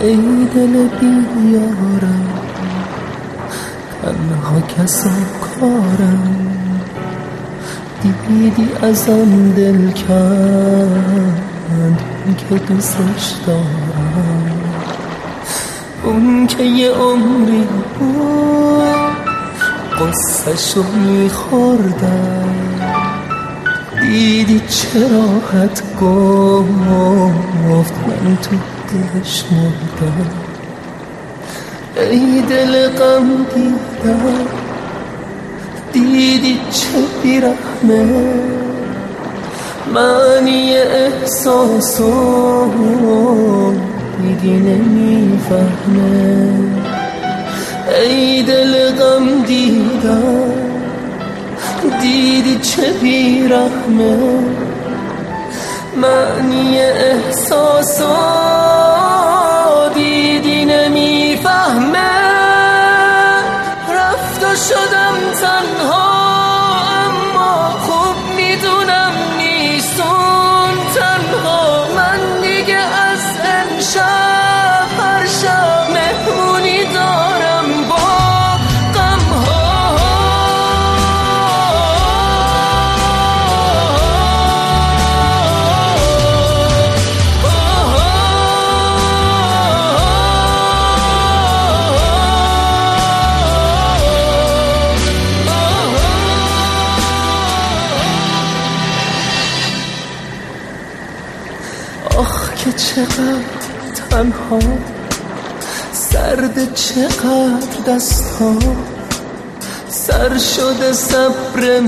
ای دل بیارم تنها کسا کارم، دیدی ازم دل کند که دوستش دارم. اون که یه عمری بود قصه‌شو میخوردم، دیدی چه راحت گفت من تو دلش مردم. ای دل غم دیدم، دیدی چه بیرحمه، معنی احساسو دیگه نمیفهمه. ای دل غم دیدم، دیدی چه بیرحمه، معنی احساسو دیدی نمیفهمه. رفت و شدم تنها، اما خوب میدونم نیستم تنها. من دیگه از امشب هر شب مهمونی دارم با آخ که چقدر تنها، سرد چقدر دستها، سر شده صبر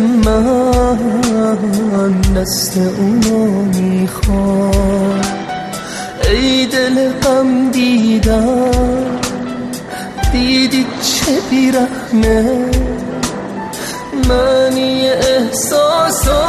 من دست اونو میخواد. ای دل غم دیدم، دیدی چه بیرحمه، معنی احساسا